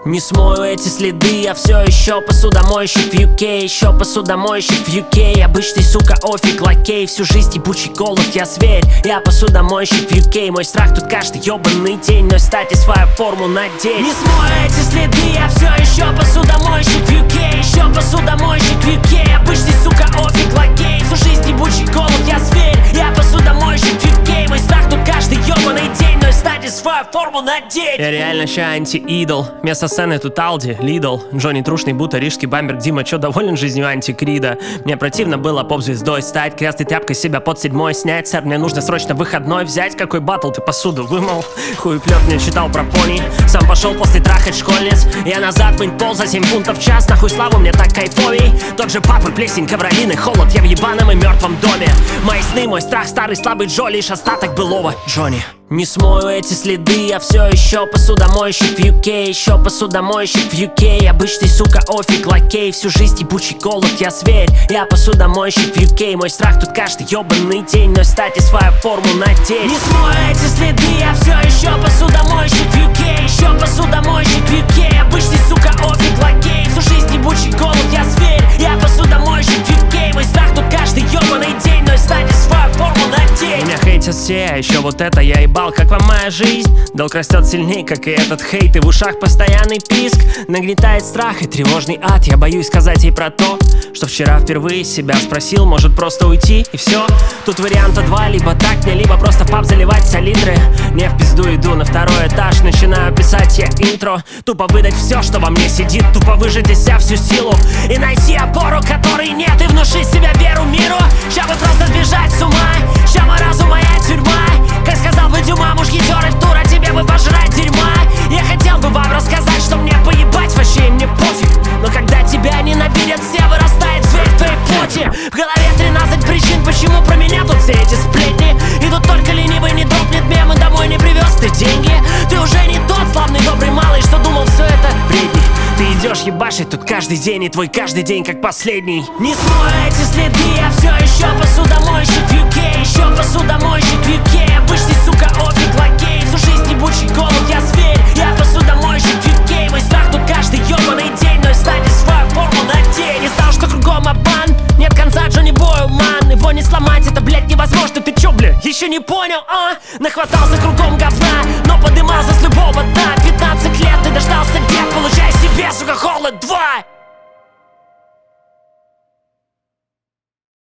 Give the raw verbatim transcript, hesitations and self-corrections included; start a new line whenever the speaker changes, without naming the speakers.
Не смою эти следы, я все еще посудомойщик в ю кей. Еще посудомойщик в ю кей. Обычный, сука, офиг, лакей. Всю жизнь ебучий голод, я зверь. Я посудомойщик в ю кей. Мой страх тут каждый ебаный день. Но стать и свою форму надеть. Не смою эти следы, я все еще посудомойщик в ю кей. Еще посудомойщик в ю кей. Обычный, сука, офиг, лакей. Всю жизнь ебучий голод, я зверь. Я посудомойщик в ю кей. Мой страх тут каждый ебаный день. Но стать и свою форму надеть. Я реально ща анти-идол. Вместо сцены тут Алди, Лидл, Джонни Трушный, будто рижский бамбер. Дима, чё, доволен жизнью антикрида? Мне противно было поп-звездой стать, красной тряпкой себя под седьмой снять. Сэр, мне нужно срочно выходной взять. Какой батл, ты посуду вымыл? Хуеплёт мне читал про пони. Сам пошел после трахать школьниц. Я назад мыть пол за семь фунтов в час. Нахуй славу мне так кайфовей. Тот же папа, плесень, ковролины, холод. Я в ебаном и мертвом доме. Мои сны, мой страх, старый слабый Джо, лишь остаток былого Джонни. Не смою эти следы, я все еще посудомойщик в ю кей. Еще посудомойщик в ю кей. Обычный, сука, офиг, лакей. Всю жизнь ебучий голод, я зверь. Я посудомойщик в ю кей. Мой страх тут каждый ебаный день. Но стать и свою форму надеть. Не смою эти следы, я все еще посудомойщик в ю кей. Еще посудомойщик в ю кей. Обычный, сука, офиг, лакей. Всю жизнь ебучий голод, я зверь. Я посудомойщик в ю кей. Мой страх тут каждый ебаный день. Но стать и свою форму надеть. Меня хейтят все, а еще вот это я ебал. Как вам моя жизнь? Долг растет сильней, как и этот хейт. И в ушах постоянный писк. Нагнетает страх и тревожный ад. Я боюсь сказать ей про то, что вчера впервые себя спросил. Может просто уйти и все? Тут варианта два. Либо так мне, либо просто в паб заливать салитры. Не в пизду иду на второй этаж. Начинаю писать я интро. Тупо выдать все, что во мне сидит. Тупо выжать из себя всю силу. И найти опору, которой нет. И внушить себя веру миру. Ща бы просто сбежать с ума. Ща мой разум, моя тюрьма. Как сказал бы Дюма, мушкетеры в тур, а тебе бы пожрать дерьма. Я хотел бы вам рассказать, что мне поебать, вообще мне пофиг. Но когда тебя ненавидят все, вырастает зверь в твоей плоти. В голове тринадцать причин, почему про меня тут все эти сплетни. И тут только ленивый не дропнет мемы, домой не привез ты деньги. Ты уже не тот славный добрый малый, что думал все это бредни. Ты идешь ебашить тут каждый день, и твой каждый день как последний. Не смою эти следы, я все еще посудомойщик в ю кей. Еще посудомойщик в ю кей. Обычный, сука, офиг, лакей. Всю жизнь ебучий голод, я зверь. Я посудомойщик в ю кей. Мой страх тут каждый ебаный день. Но стать и свою форму надеть. Не знал, что кругом обман. Нет конца Джонни Бою, ман. Его не сломать, это, блядь, невозможно. Ты чё, бля, еще не понял, а? Нахватался кругом говна, но подымался с любого дна. Пятнадцать лет ты дождался дед, получай себе, сука, холод два.